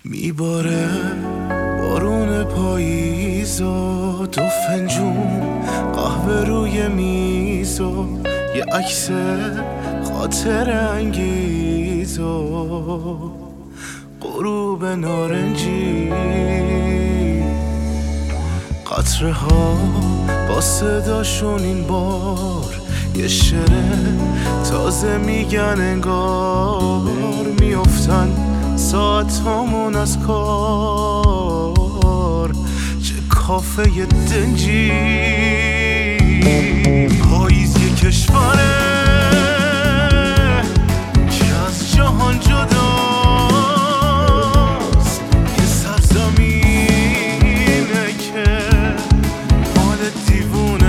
میباره بارون پاییز و دو فنجون قهوه روی میز و یه عکس خاطر انگیز و غروب نارنجی، قطره ها با صداشون این بار یه شعر تازه میگن، انگار میافتن ساعت همون از کار. چه کافه ی دنجی، پاییز یه کشوره که از جهان جداست، یه سرزمینه که مال دیوونه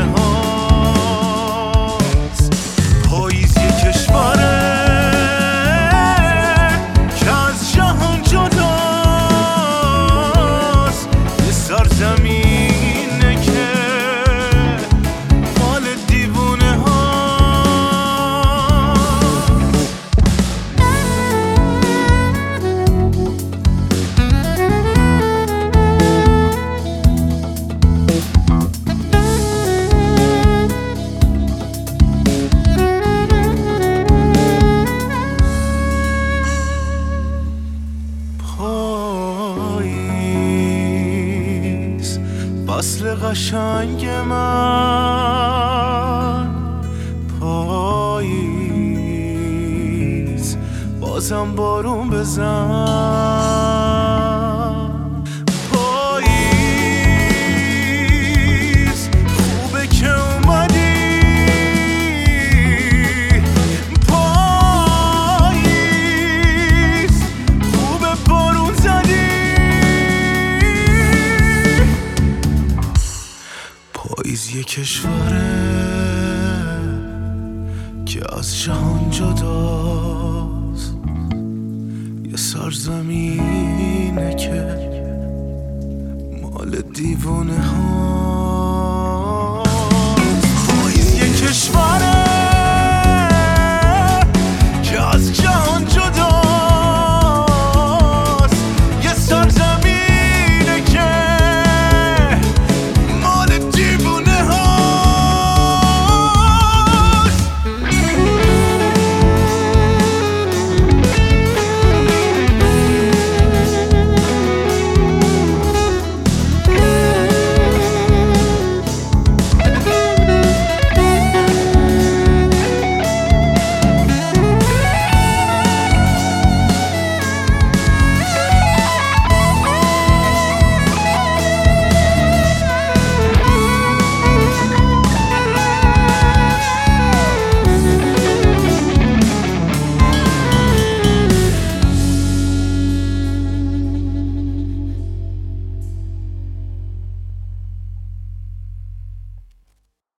هاست. پاییز یه کشوره که از جهان جداست، یه سرزمینه که مال دیوونه هاست. پاییز فصل قشنگ من، پاییز بازم بارون بزن. پاییز خوبه که اومدی، پاییز خوبه بارون زدی. پاییز یه کشوره که از جهان جداست، یه سرزمینه که مال دیوونه ها.